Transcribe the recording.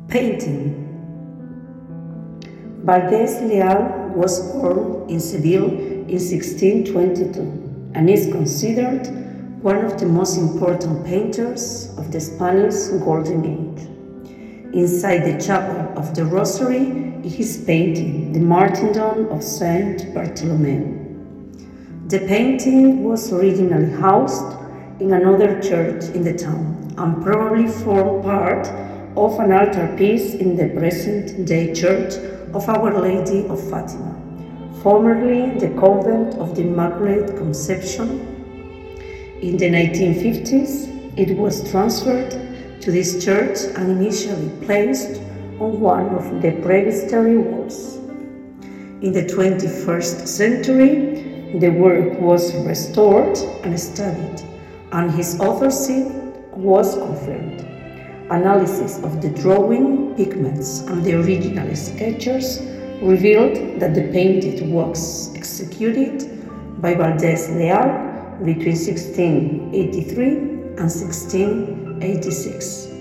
Painting. Valdés Leal was born in Seville in 1622 and is considered one of the most important painters of the Spanish Golden Age. Inside the Chapel of the Rosary, he is painting the Martyrdom of Saint Bartholomew. The painting was originally housed in another church in the town and probably formed part of an altarpiece in the present-day Church of Our Lady of Fatima, formerly the Convent of the Immaculate Conception. In the 1950s, it was transferred to this church and initially placed on one of the presbytery walls. In the 21st century, the work was restored and studied, and his authorship was confirmed. Analysis of the drawing, pigments, and the original sketches revealed that the painting was executed by Valdés Leal between 1683 and 1686.